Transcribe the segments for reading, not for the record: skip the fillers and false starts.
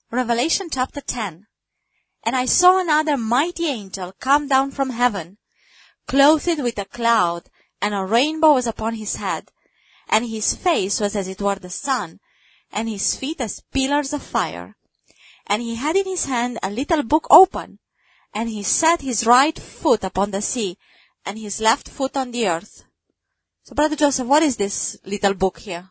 Revelation chapter 10. And I saw another mighty angel come down from heaven, clothed with a cloud, and a rainbow was upon his head, and his face was as it were the sun, and his feet as pillars of fire. And he had in his hand a little book open, and he set his right foot upon the sea, and his left foot on the earth. So, Brother Joseph, what is this little book here?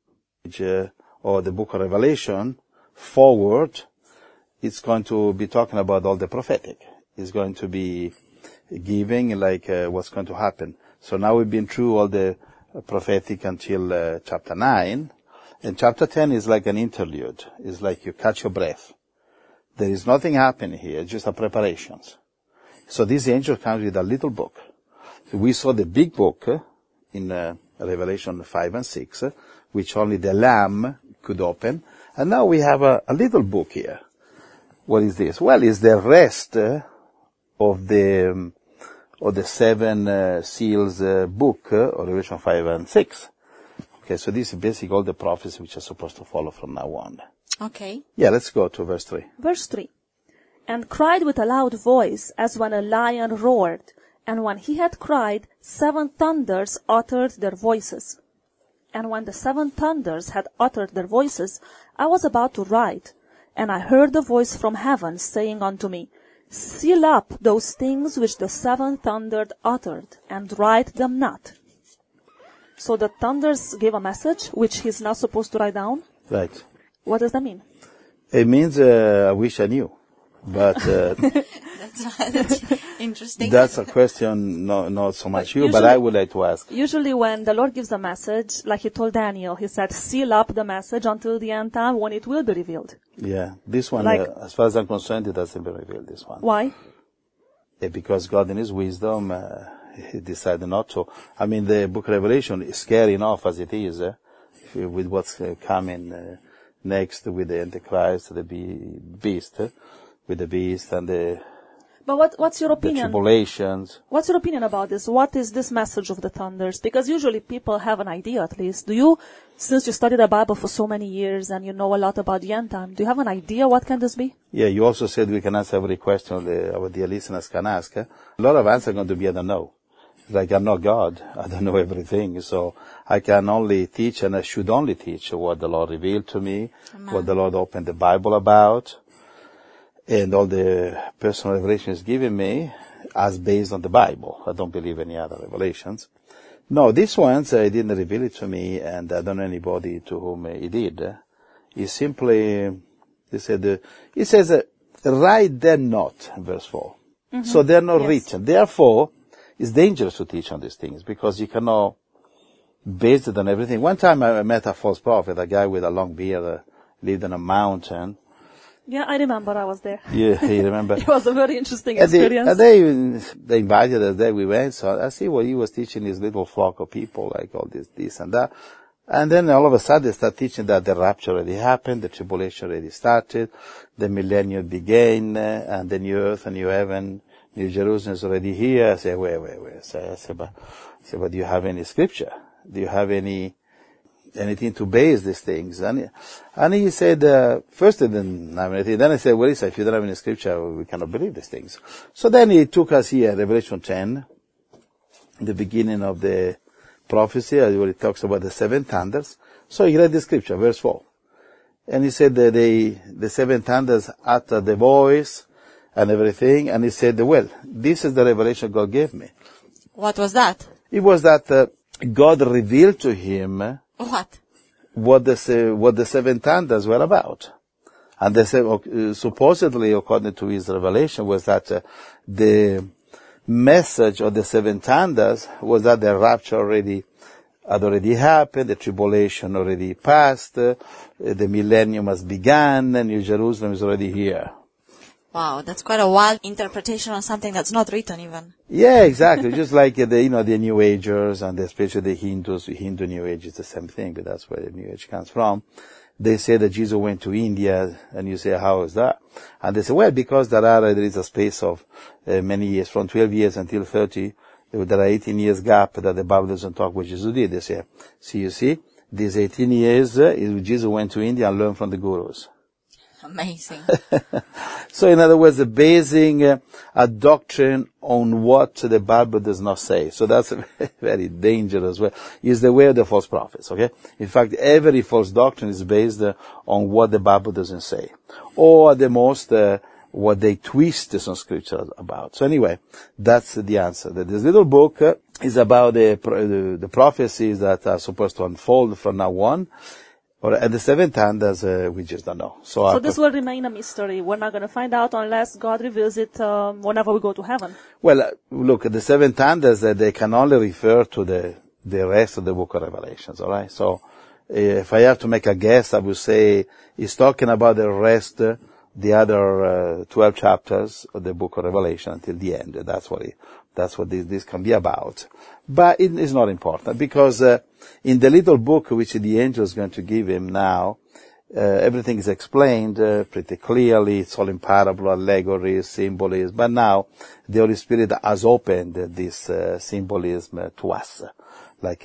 Or the book of Revelation, forward, it's going to be talking about all the prophetic. It's going to be giving what's going to happen. So now we've been through all the prophetic until chapter 9. And chapter 10 is like an interlude. It's like you catch your breath. There is nothing happening here, just a preparations. So this angel comes with a little book. We saw the big book in Revelation 5 and 6, which only the Lamb could open. And now we have a little book here. What is this? Well, it's the rest of the seven seals book, Revelation 5 and 6. Okay, so this is basically all the prophecies which are supposed to follow from now on. Okay. Yeah, let's go to verse 3. Verse 3. And cried with a loud voice, as when a lion roared. And when he had cried, 7 thunders uttered their voices. And when the 7 thunders had uttered their voices, I was about to write. And I heard a voice from heaven saying unto me, Seal up those things which the 7 thunders uttered, and write them not. So the thunders gave a message which he's not supposed to write down? Right. What does that mean? It means, I wish I knew. But That's interesting. that's a question, not so much you, but Usually- I would like to ask. Usually when the Lord gives a message, like he told Daniel, he said, seal up the message until the end time when it will be revealed. Yeah, this one, Like- as far as I'm concerned, it hasn't been revealed, this one. Why? Because God in His wisdom, He decided not to. I mean, the book of Revelation is scary enough as it is, with what's coming next with the Antichrist, the beast, with the beast and the But what's your the opinion? tribulations. What's your opinion about this? What is this message of the thunders? Because usually people have an idea at least. Do you, since you studied the Bible for so many years and you know a lot about the end time, do you have an idea what can this be? Yeah, you also said we can answer every question our dear listeners can ask. A lot of answers are going to be I don't know. Like I'm not God. I don't know everything. So I can only teach and I should only teach what the Lord revealed to me, Amen. what the Lord opened the Bible about, and all the personal revelation He's given me as based on the Bible. I don't believe any other revelations. No, these ones, He didn't reveal it to me, and I don't know anybody to whom He did. He simply, He says, write them not, verse 4. Mm-hmm. So they're not Yes. written. Therefore, it's dangerous to teach on these things because you cannot base it on everything. One time I met a false prophet, a guy with a long beard, lived on a mountain. Yeah, I remember I was there. Yeah, you remember? It was a very interesting And experience. they invited us there, we went, so I see what he was teaching his little flock of people, like all this and that. And then all of a sudden they start teaching that the rapture already happened, the tribulation already started, the millennium began, and the new earth and new heaven, New Jerusalem is already here. I say, wait. I say, but do you have any scripture? Do you have anything to base these things? And he said, first he didn't have anything. Then I said, well, if you don't have any scripture, we cannot believe these things. So then he took us here, Revelation 10, the beginning of the prophecy, where it talks about the 7 thunders. So he read the scripture, verse 4. And he said that the 7 thunders uttered the voice and everything. And he said, well, this is the revelation God gave me. What was that? It was that God revealed to him What? the 7 thunders were about. And they said, supposedly, according to his revelation, was that the message of the 7 thunders was that the rapture had already happened, the tribulation already passed, the millennium has begun, and New Jerusalem is already here. Wow, that's quite a wild interpretation on something that's not written even. Yeah, exactly. Just like the New Agers and especially the Hindus, Hindu New Age is the same thing, but that's where the New Age comes from. They say that Jesus went to India, and you say, how is that? And they say, well, because there is a space of many years, from 12 years until 30, there are 18 years gap that the Bible doesn't talk what Jesus did. They say, you see, these 18 years, Jesus went to India and learned from the gurus. Amazing. So in other words, basing a doctrine on what the Bible does not say. So that's a very dangerous way. Is the way of the false prophets, okay? In fact, every false doctrine is based on what the Bible doesn't say. Or at the most, what they twist some scriptures about. So anyway, that's the answer. This little book is about the prophecies that are supposed to unfold from now on. Or at the seventh hand, as we just don't know. So this will remain a mystery. We're not going to find out unless God reveals it whenever we go to heaven. Well, look, the seventh hand is that they can only refer to the rest of the book of Revelations, all right? So if I have to make a guess, I would say he's talking about the rest, the other 12 chapters of the book of Revelation until the end. That's what this can be about. But it is not important because in the little book which the angel is going to give him now, everything is explained pretty clearly. It's all in parable, allegories, symbolism. But now the Holy Spirit has opened this symbolism to us. Like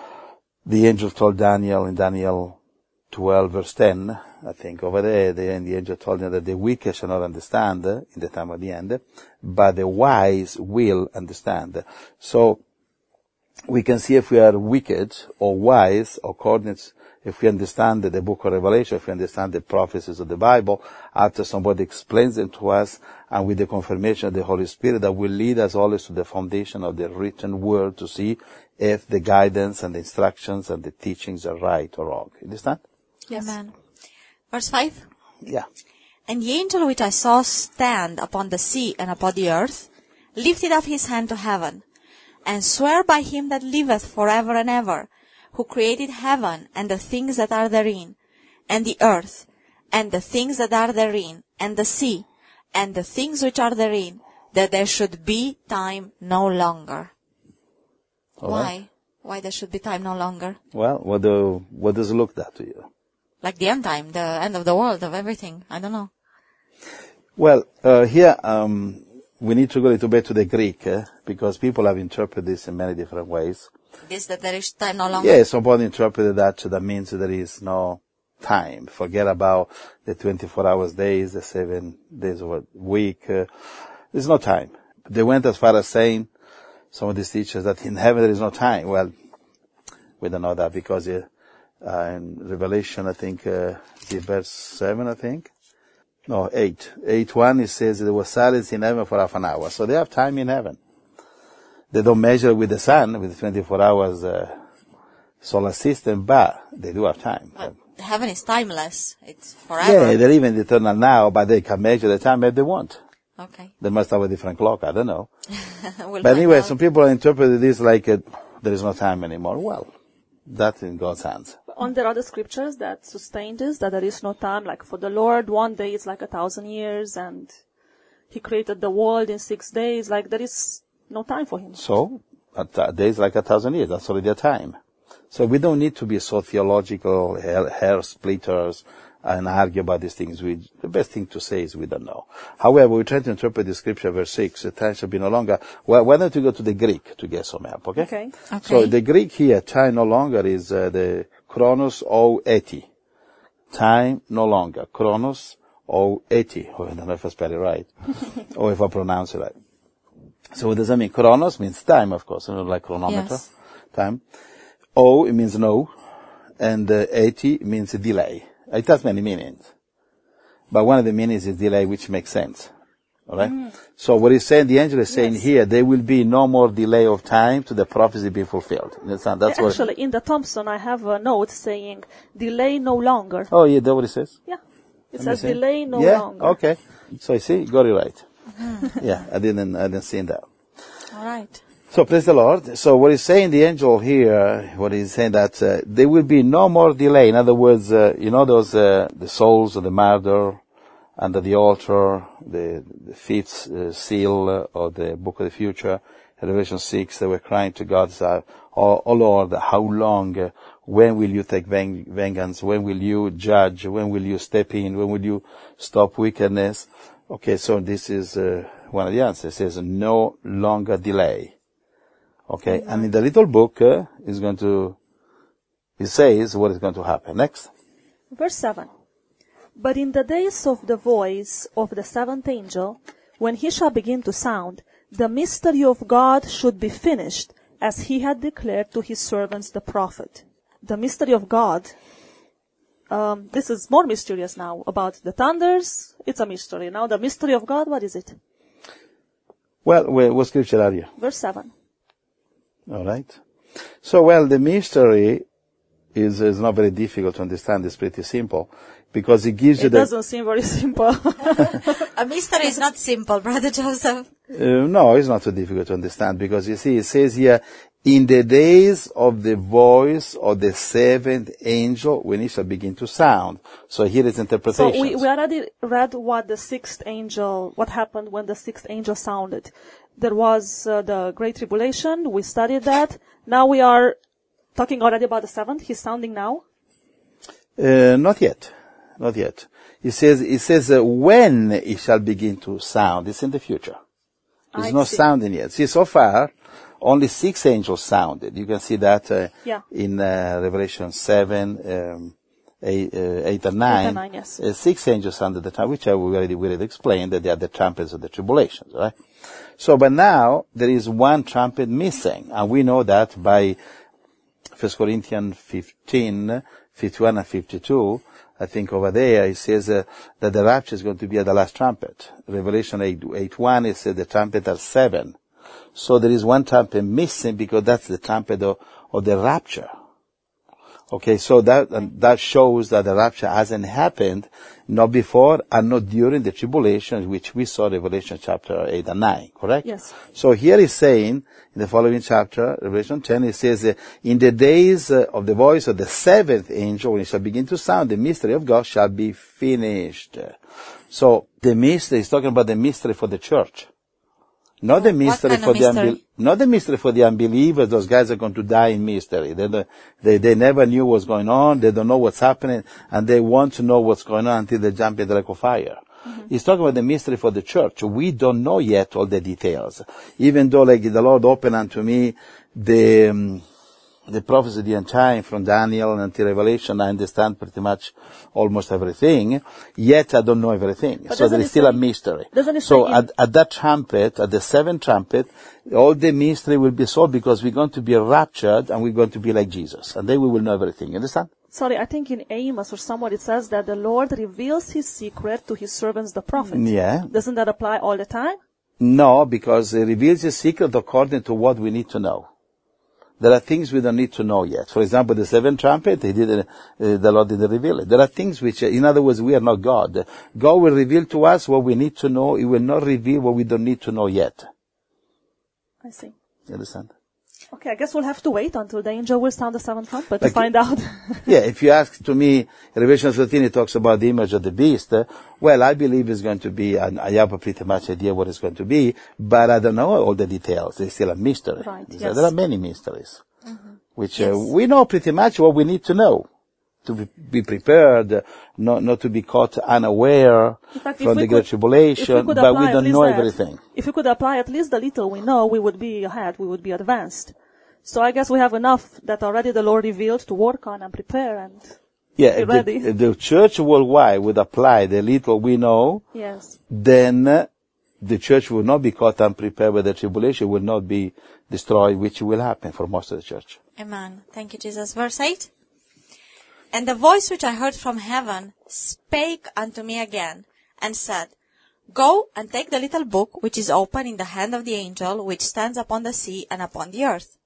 the angel told Daniel in Daniel 12 verse 10, I think over there, the angel told him that the wicked shall not understand in the time of the end, but the wise will understand. So we can see if we are wicked or wise, if we understand the book of Revelation, if we understand the prophecies of the Bible, after somebody explains them to us, and with the confirmation of the Holy Spirit, that will lead us always to the foundation of the written word to see if the guidance and the instructions and the teachings are right or wrong. You understand? Yes. Amen. Verse 5? Yeah. And the angel which I saw stand upon the sea and upon the earth lifted up his hand to heaven, and sware by him that liveth forever and ever, who created heaven and the things that are therein, and the earth, and the things that are therein, and the sea, and the things which are therein, that there should be time no longer. All Why? right. Why there should be time no longer? Well, what does it look that to you? Like the end time, the end of the world, of everything. I don't know. Well, here, we need to go a little bit to the Greek, because people have interpreted this in many different ways. This, that there is time no longer? Yeah, somebody interpreted that means there is no time. Forget about the 24 hours days, the 7 days of a week. There's no time. They went as far as saying, some of these teachers, that in heaven there is no time. Well, we don't know that because in Revelation, I think, verse 7, I think. No, 8. 8:1, it says there was silence in heaven for half an hour. So they have time in heaven. They don't measure with the sun, with the 24 hours solar system, but they do have time. But heaven is timeless. It's forever. Yeah, they're even eternal now, but they can measure the time if they want. Okay. They must have a different clock, I don't know. We'll But anyway, out. some people interpret this like there is no time anymore. Well, that's in God's hands. Aren't there other scriptures that sustain this, that there is no time? Like for the Lord, 1 day is like 1,000 years, and He created the world in 6 days. Like there is no time for Him. So, a day is like 1,000 years. That's already a time. So we don't need to be so theological, hair splitters, and argue about these things. The best thing to say is we don't know. However, we try to interpret the scripture, verse 6, the time shall be no longer. Well, why don't we go to the Greek to get some help, okay? Okay. So the Greek here, time no longer, is the chronos ou eti. Time no longer. Chronos ou eti. Oh, I don't know if I spell it right. or if I pronounce it right. So what does that mean? Chronos means time, of course, like chronometer. Yes. Time. O, it means no. And eti means delay. It has many meanings. But one of the meanings is delay, which makes sense. Alright? So what he's saying, the angel is saying here, there will be no more delay of time to the prophecy being fulfilled. That's Actually, in the Thompson, I have a note saying, delay no longer. Oh, yeah, that's what it says? Yeah. It Let says me see. delay no Yeah? longer. Okay. So you see, you got it right. Yeah, I didn't see that. All right. So praise the Lord. So what he's saying, the angel here, what he's saying that there will be no more delay. In other words, those the souls of the martyr under the altar, the fifth seal of the book of the future, Revelation 6, they were crying to God, oh Lord, how long? When will you take vengeance? When will you judge? When will you step in? When will you stop wickedness? Okay, so this is one of the answers. It says no longer delay. Okay, and in the little book, it says what is going to happen. Next. Verse 7. But in the days of the voice of the seventh angel, when he shall begin to sound, the mystery of God should be finished, as he had declared to his servants the prophet. The mystery of God, this is more mysterious now. About the thunders, it's a mystery. Now the mystery of God, what is it? Well, what scripture are you? Verse 7. All right. So, well, the mystery is not very difficult to understand. It's pretty simple because it gives you It doesn't seem very simple. A mystery is not simple, Brother Joseph. No, it's not so difficult to understand because you see, it says here, in the days of the voice of the seventh angel, when it shall begin to sound. So here is interpretation. So we already read what happened when the sixth angel sounded. There was the Great Tribulation. We studied that. Now we are talking already about the seventh. He's sounding now? Not yet. Not yet. It says when it shall begin to sound. It's in the future. It's not sounding yet. See, so far, only 6 angels sounded. You can see that in Revelation 7, 8 and 9. Yes. 6 angels sounded the trumpet, which I already explained that they are the trumpets of the tribulations, right? So, but now there is one trumpet missing, and we know that by 1 Corinthians 15, 51 and 52. I think over there it says that the rapture is going to be at the last trumpet. Revelation 8:1 it says the trumpet are 7. So there is one trumpet missing because that's the trumpet of the rapture. Okay, so that shows that the rapture hasn't happened, not before and not during the tribulation, which we saw Revelation chapter 8 and 9, correct? Yes. So here is saying, in the following chapter, Revelation 10, it says, in the days of the voice of the seventh angel, when it shall begin to sound, the mystery of God shall be finished. So the mystery is talking about the mystery for the church. Not the mystery for not the mystery for the unbelievers. Those guys are going to die in mystery. They never knew what's going on. They don't know what's happening, and they want to know what's going on until they jump in the lake of fire. Mm-hmm. He's talking about the mystery for the church. We don't know yet all the details. Even though, like, the Lord opened unto me the prophecy of the end time from Daniel until Revelation, I understand pretty much almost everything, yet I don't know everything. But so there is still a mystery. So at that trumpet, at the seventh trumpet, all the mystery will be solved because we're going to be raptured and we're going to be like Jesus. And then we will know everything. You understand? Sorry, I think in Amos or somewhere it says that the Lord reveals his secret to his servants, the prophet. Yeah. Doesn't that apply all the time? No, because he reveals his secret according to what we need to know. There are things we don't need to know yet. For example, the seventh trumpet, the Lord didn't reveal it. There are things which, in other words, we are not God. God will reveal to us what we need to know. He will not reveal what we don't need to know yet. I see. You understand? Okay, I guess we'll have to wait until the angel will sound the seventh trumpet to find out. Yeah, if you ask to me, Revelation 13, it talks about the image of the beast. Well, I believe it's going to be, and I have a pretty much idea what it's going to be, but I don't know all the details. It's still a mystery. Right, yes. There are many mysteries, which yes. We know pretty much what we need to know to be prepared, not to be caught unaware from the Great Tribulation, but we don't know everything. If we could apply at least the little we know, we would be ahead, we would be advanced. So I guess we have enough that already the Lord revealed to work on and prepare and be ready. The church worldwide would apply the little we know, yes. Then the church will not be caught unprepared with the tribulation, will not be destroyed, which will happen for most of the church. Amen. Thank you, Jesus. Verse 8. And the voice which I heard from heaven spake unto me again, and said, Go and take the little book which is open in the hand of the angel which stands upon the sea and upon the earth.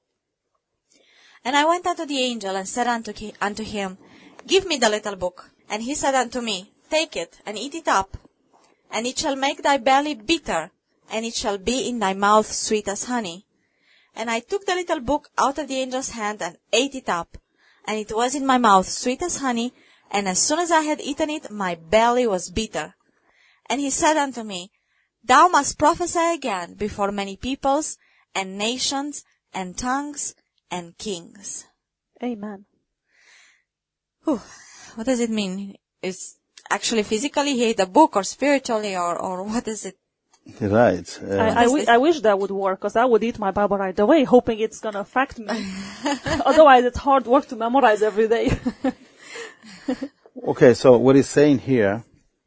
And I went unto the angel and said unto him, Give me the little book. And he said unto me, Take it and eat it up, and it shall make thy belly bitter, and it shall be in thy mouth sweet as honey. And I took the little book out of the angel's hand and ate it up, and it was in my mouth sweet as honey, and as soon as I had eaten it, my belly was bitter. And he said unto me, Thou must prophesy again before many peoples, and nations, and tongues, and kings. Amen. Whew. What does it mean? Is actually physically he ate a book, or spiritually, or what is it? Right. I wish that would work, because I would eat my Bible right away, hoping it's going to affect me. Otherwise, it's hard work to memorize every day. Okay, so what he's saying here,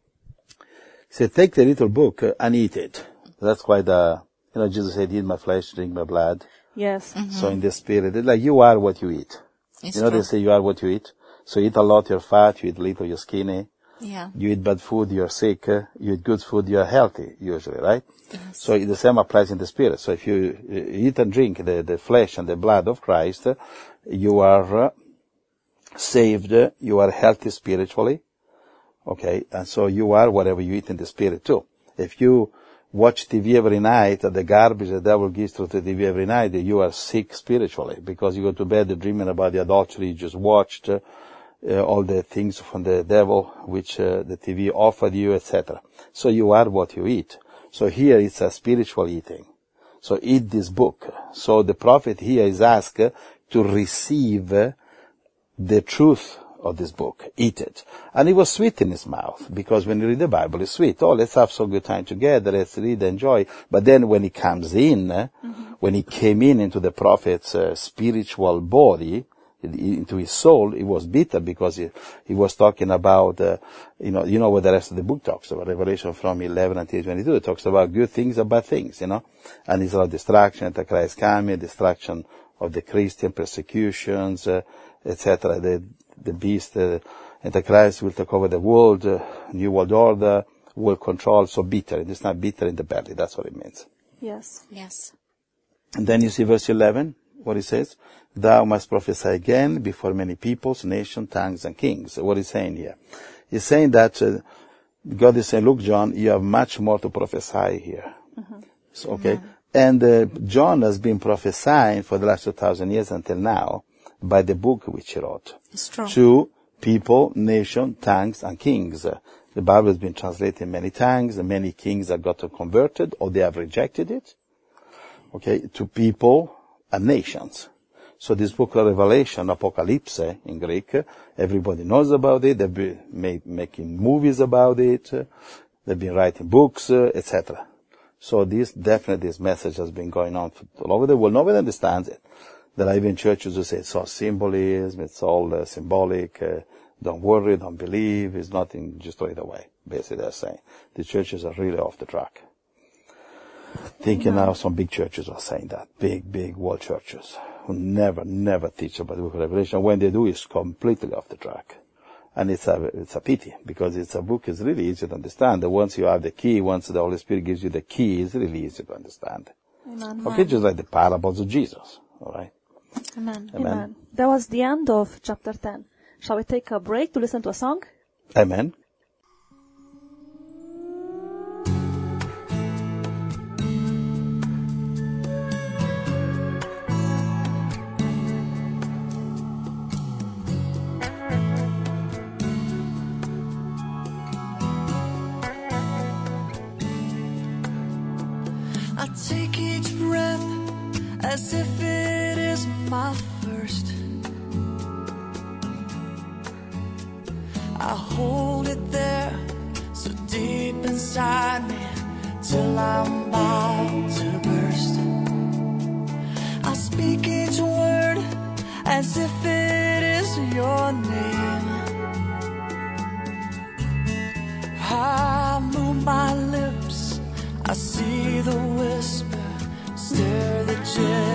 he said, take the little book and eat it. That's why Jesus said, eat my flesh, drink my blood. Yes. Mm-hmm. So in the spirit, it's like you are what you eat. It's They true. say you are what you eat. So you eat a lot, you're fat, you eat little, you're skinny. Yeah. You eat bad food, you're sick. You eat good food, you're healthy, usually, right? Yes. So the same applies in the spirit. So if you eat and drink the flesh and the blood of Christ, you are saved, you are healthy spiritually. Okay, and so you are whatever you eat in the spirit too. If you watch TV every night, the garbage the devil gives to the TV every night, you are sick spiritually because you go to bed dreaming about the adultery you just watched, all the things from the devil which the TV offered you, etc. So you are what you eat. So here it's a spiritual eating. So eat this book. So the prophet here is asked to receive the truth of this book. Eat it. And it was sweet in his mouth, because when you read the Bible, it's sweet. Oh, let's have some good time together. Let's read, enjoy. But then when he comes in, when he came into the prophet's spiritual body, into his soul, it was bitter, because he was talking about, you know what the rest of the book talks about. Revelation from 11 until 22, it talks about good things and bad things, and it's about destruction, Antichrist coming, destruction of the Christian, persecutions, etc. The beast, Antichrist will take over the world, new world order, world control, so bitter. It is not bitter in the belly, that's what it means. Yes. Yes. And then you see verse 11, what it says, thou must prophesy again before many peoples, nations, tongues, and kings. What he's saying here? He's saying that God is saying, look, John, you have much more to prophesy here. So, okay. And John has been prophesying for the last 2,000 years until now by the book which he wrote. It's true. To people, nation, tongues, and kings. The Bible has been translated in many tongues, and many kings have gotten converted, or they have rejected it. Okay, to people and nations. So this book of Revelation, Apocalypse in Greek, everybody knows about it. They've been making movies about it. They've been writing books, etc. So this message has been going on all over the world. Nobody understands it. There are even churches who say it's all symbolism, it's all symbolic, don't worry, don't believe, it's nothing, just throw it away. Basically they're saying. The churches are really off the track. Thinking now some big churches are saying that. Big world churches who never teach about the book of Revelation. When they do, it's completely off the track. And it's a pity, because it's a book is really easy to understand. And once you have the key, once the Holy Spirit gives you the key, it's really easy to understand. Amen. Okay, just like the parables of Jesus. All right. Amen. Amen. That was the end of chapter 10. Shall we take a break to listen to a song? Amen. I take each breath as if it is my first. I hold it there so deep inside me till I'm about to burst. I speak each word as if it is your name. I move my lips, I see the whisper, stir the chill